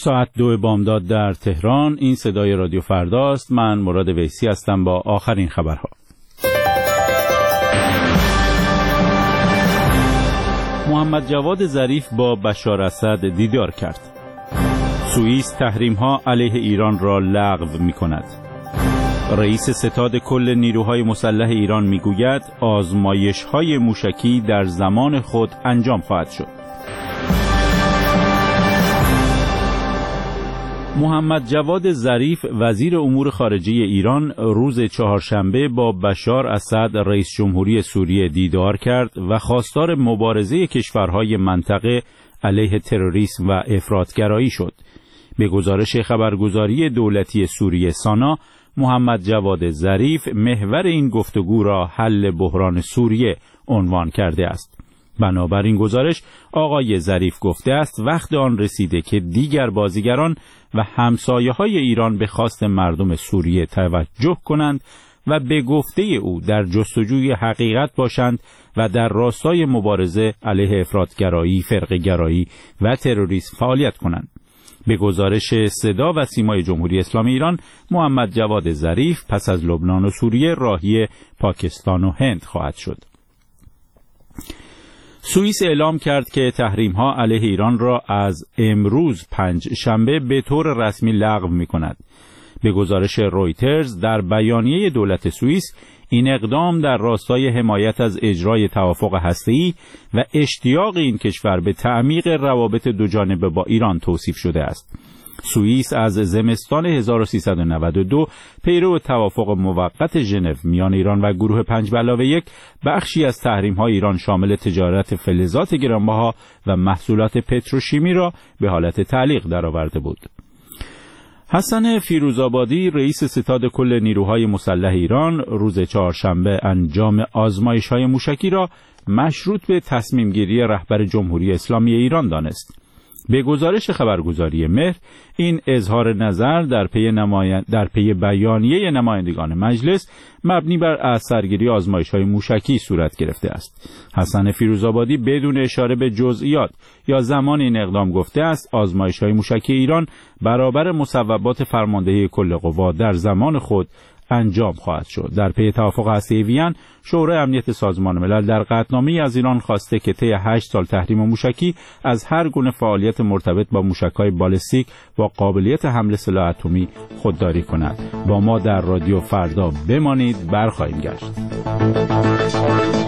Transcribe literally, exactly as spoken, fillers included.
ساعت دو بامداد در تهران. این صدای رادیو فرداست. من مراد ویسی هستم با آخرین خبرها. محمد جواد ظریف با بشار اسد دیدار کرد. سوئیس تحریم‌ها علیه ایران را لغو می‌کند. رئیس ستاد کل نیروهای مسلح ایران می‌گوید آزمایش‌های موشکی در زمان خود انجام خواهد شد. محمد جواد ظریف وزیر امور خارجه ایران روز چهارشنبه با بشار اسد رئیس جمهوری سوریه دیدار کرد و خواستار مبارزه کشورهای منطقه علیه تروریسم و افراطگرایی شد. به گزارش خبرگزاری دولتی سوریه سانا، محمد جواد ظریف محور این گفتگو را حل بحران سوریه عنوان کرده است. بنابراین گزارش آقای ظریف گفته است وقت آن رسیده که دیگر بازیگران و همسایه‌های ایران به خواست مردم سوریه توجه کنند و به گفته او در جستجوی حقیقت باشند و در راستای مبارزه علیه افراطگرایی، فرقه‌گرایی و تروریسم فعالیت کنند. به گزارش صدا و سیمای جمهوری اسلامی ایران، محمد جواد ظریف پس از لبنان و سوریه راهی پاکستان و هند خواهد شد. سوئیس اعلام کرد که تحریم‌ها علیه ایران را از امروز پنج شنبه به طور رسمی لغو می‌کند. به گزارش رویترز در بیانیه دولت سوئیس، این اقدام در راستای حمایت از اجرای توافق هسته‌ای و اشتیاق این کشور به تعمیق روابط دوجانبه با ایران توصیف شده است. سوئیس از زمستان هزار و سیصد و نود و دو پیرو توافق موقت ژنو میان ایران و گروه پنج به علاوه یک بخشی از تحریم‌های ایران شامل تجارت فلزات گرانبها و محصولات پتروشیمی را به حالت تعلیق درآورده بود. حسن فیروزآبادی رئیس ستاد کل نیروهای مسلح ایران روز چهارشنبه انجام آزمایش‌های موشکی را مشروط به تصمیم گیری رهبر جمهوری اسلامی ایران دانست. به گزارش خبرگزاری مهر، این اظهار نظر در پی نمایند... در پی بیانیه نمایندگان مجلس مبنی بر اثرگیری آزمایش‌های موشکی صورت گرفته است. حسن فیروزآبادی بدون اشاره به جزئیات یا زمان این اقدام گفته است آزمایش‌های موشکی ایران برابر مصوبات فرماندهی کل قوا در زمان خود انجام خواهد شد. در پی توافق هسته‌ای وین، شورای امنیت سازمان ملل در قطعنامه‌ای از ایران خواسته که طی هشت سال تحریم موشکی از هر گونه فعالیت مرتبط با موشک‌های بالستیک با قابلیت حمل سلاح اتمی خودداری کند. با ما در رادیو فردا بمانید، برخواهیم گشت.